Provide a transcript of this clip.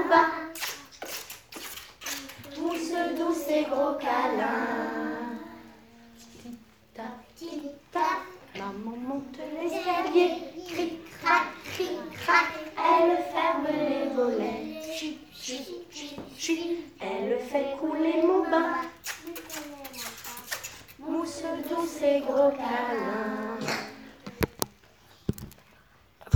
mon bain. Mousse douce et gros câlin. Tic-tac, tic-tac, maman monte l'escalier. Cric-crac, cric-crac, elle ferme les volets. Chut, chut, chut, chut, elle fait couler mon bain. Mousse douce et gros câlin.